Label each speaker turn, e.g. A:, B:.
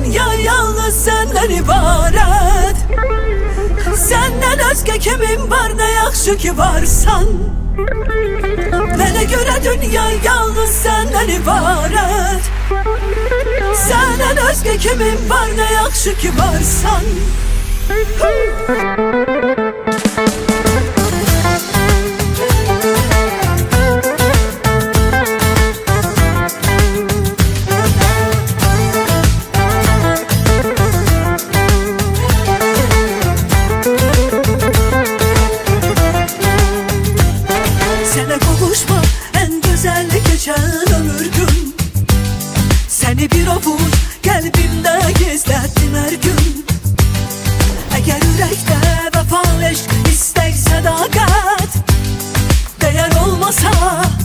A: dünya yalnız senden ibaret. Senden özge kimin var, ne yaxşı ki varsan. Mənə görə dünya yalnız senden ibaret. Senden özge kimin var, ne yaxşı ki varsan. Sənə qovuşma ən gözəl keçən ömür gün. Səni bir ovuc qəlbimdə gizlətdim hər gün. Əgər ürəkdə vəfa, eşq, istək, sədaqət dəyər olmasa,